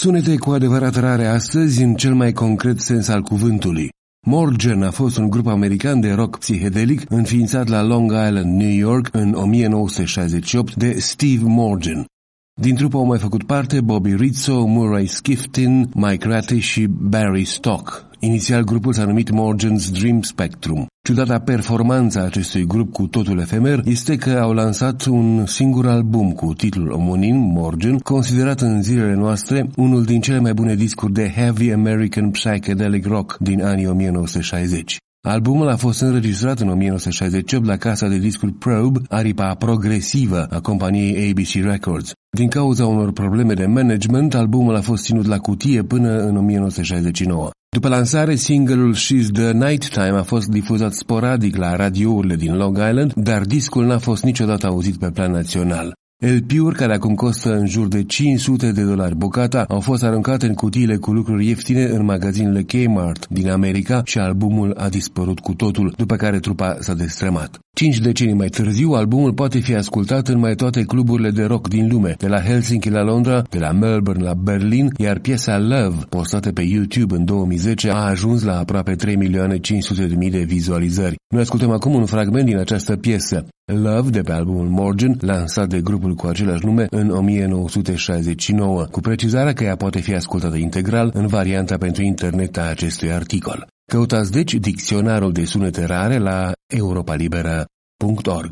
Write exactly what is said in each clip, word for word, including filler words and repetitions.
Sunete cu adevărat rare astăzi în cel mai concret sens al cuvântului. Morgen a fost un grup american de rock psihedelic înființat la Long Island, New York, în o mie nouă sute șaizeci și opt de Steve Morgen. Din trupă au mai făcut parte Bobby Rizzo, Murray Stifton, Mike Ratty și Barry Stock. Inițial grupul s-a numit Morgen's Dream Spectrum. Ciudata performanța acestui grup cu totul efemer este că au lansat un singur album cu titlul omonim, Morgen, considerat în zilele noastre unul din cele mai bune discuri de heavy American psychedelic rock din anii o mie nouă sute șaizeci. Albumul a fost înregistrat în o mie nouă sute șaizeci și opt la casa de discuri Probe, aripa progresivă a companiei A B C Records. Din cauza unor probleme de management, albumul a fost ținut la cutie până în o mie nouă sute șaizeci și nouă. După lansare, single-ul She's the Nighttime a fost difuzat sporadic la radiourile din Long Island, dar discul n-a fost niciodată auzit pe plan național. L P-uri, care acum costă în jur de cinci sute de dolari bucata, au fost aruncate în cutiile cu lucruri ieftine în magazinele Kmart din America și albumul a dispărut cu totul, după care trupa s-a destrămat. Cinci decenii mai târziu, albumul poate fi ascultat în mai toate cluburile de rock din lume, de la Helsinki la Londra, de la Melbourne la Berlin, iar piesa Love, postată pe YouTube în două mii zece, a ajuns la aproape trei milioane cinci sute de mii de vizualizări. Noi ascultăm acum un fragment din această piesă, Love, de pe albumul Morgen, lansat de grupul cu același nume în o mie nouă sute șaizeci și nouă, cu precizarea că ea poate fi ascultată integral în varianta pentru internet a acestui articol. Căutați deci dicționarul de sunete rare la europalibera punct org.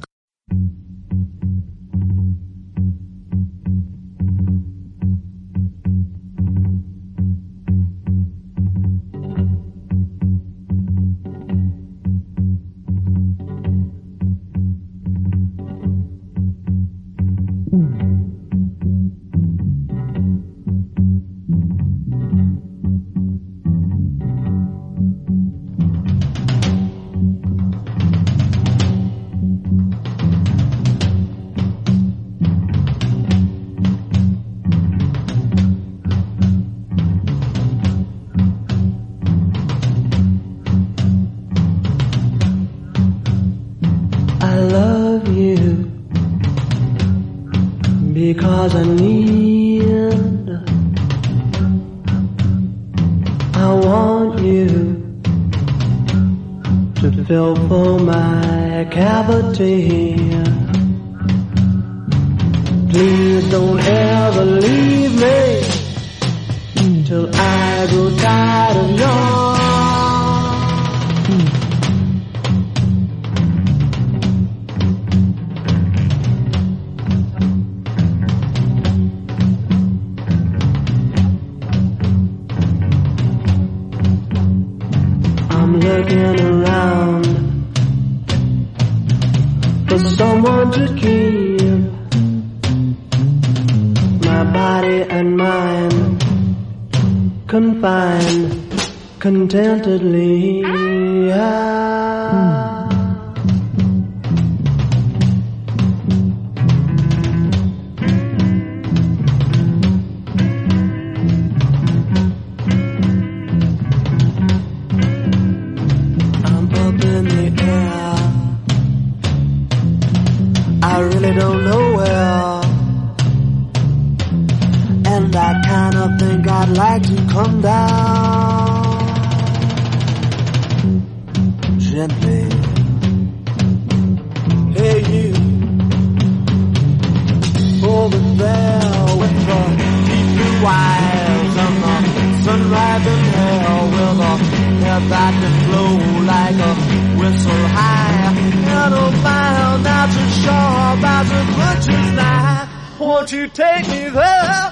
Because I need, I want you to fill for my cavity. Please don't ever leave me till I grow tired of your. Looking around for someone to keep my body and mind confined contentedly. I really don't know where, and I kinda think I'd like to come down gently. Hey you, over there with the deep blue eyes and the sunrise in hell, with the hair that can flow like a whistle high, and a mile now to shore about a butcher's knife. Won't you take me there?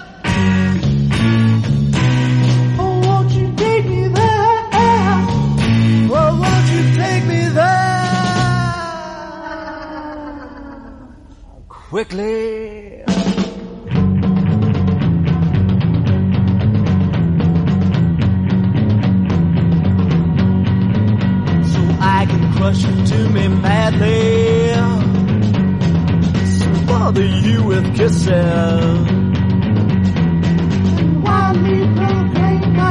Oh, won't you take me there? Oh, won't you take me there? Quickly. I can crush you to me madly, smother you with kisses, and while we proclaim my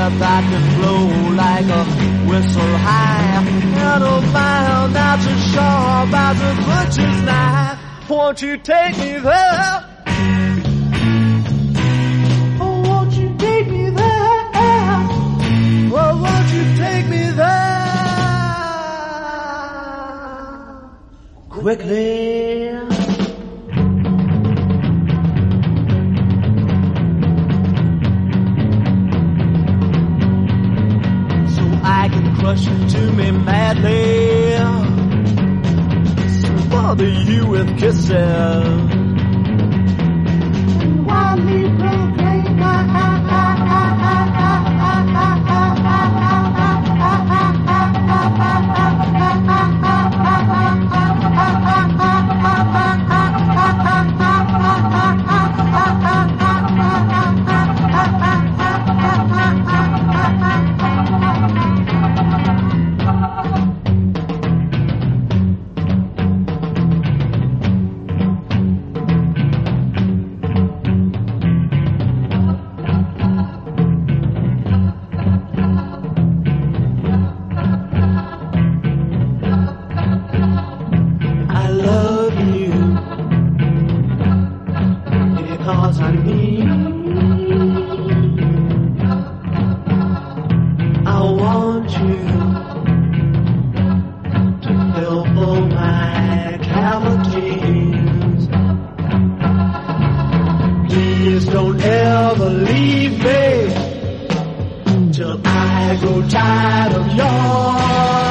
that can blow like a whistle high, and a mile that's as sharp as a butcher's knife. Won't you take me there? Oh, won't you take me there? Oh, won't you take me there? Quickly. I can crush you to me madly, bother you with kisses, wildly proclaim my don't ever leave me till I grow tired of your